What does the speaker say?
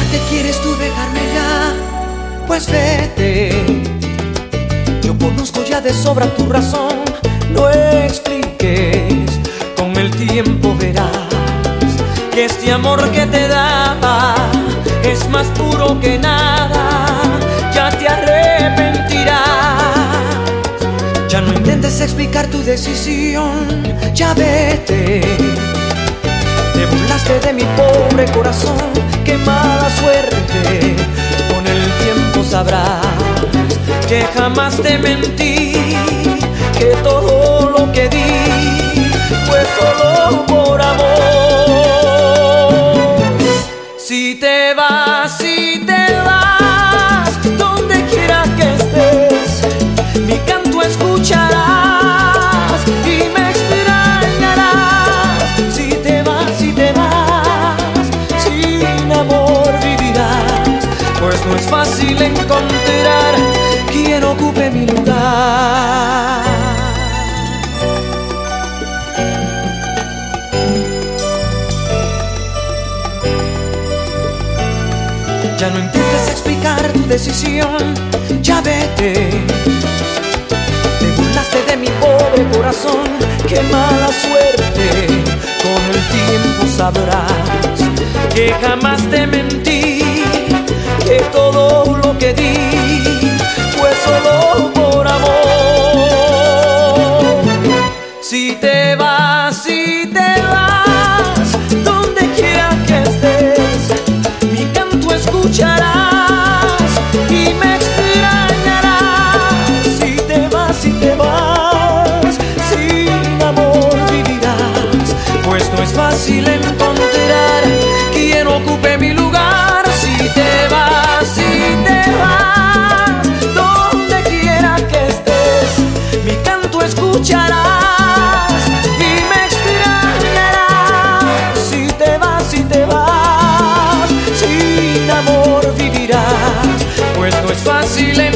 qué quieres tú dejarme ya? Pues vete. Yo conozco ya de sobra tu razón. No expliques, con el tiempo verás que este amor que te daba es más puro que nada. Ya te arrepentirás. Ya no intentes explicar tu decisión. Ya vete. Te burlaste de mi pobre corazón. Qué mala suerte. Con el tiempo sabrás que jamás te mentí, que todo lo que di fue solo por amor. Si te vas, donde quiera que estés, mi canto escucharás y me extrañarás. Si te vas, sin amor vivirás, pues no es fácil encontrar quien ocupe mi lugar. Ya no intentes explicar tu decisión. Ya vete. Te burlaste de mi pobre corazón. Qué mala suerte. Con el tiempo sabrás que jamás te mentí, que todo lo que di fue solo por amor. Si te vas, donde quiera que estés, mi canto escucharás y me extrañarás. Si te vas, sin amor vivirás, pues no es fácil encontrar quien ocupe mi lugar. Si te vas, donde quiera que estés, mi canto escucharás y me extrañarás. Si te vas, sin amor vivirás, pues no es fácil